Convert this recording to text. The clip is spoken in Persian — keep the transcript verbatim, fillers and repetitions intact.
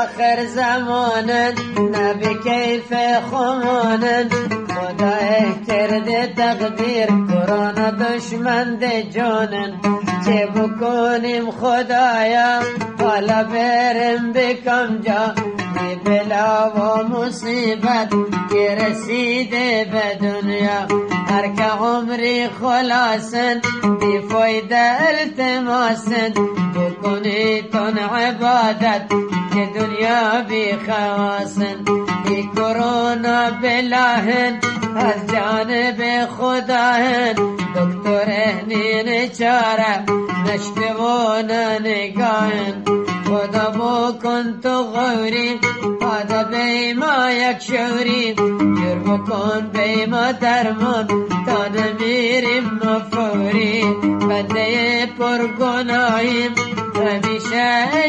آخر زمان نبی کیف خمان خدا کرده تقدیر کرونا دشمن ده جانن چه بکنیم خدایا حالا برم بکم جا بی بلا و مصیبت که رسیده به دنیا هر که عمری خلاصن بی فایده التماسن بکنی تن عبادت که دنیا بی خواسن بی کرونا بلاهن از جانب خداهن دکتر اهنین چاره نشتوان نگاهن خدا بکن تو غوری خدا بیما یک شوری جر بکن بیما درمان تا نمیریم مفوری بنده پر گناهیم همیشه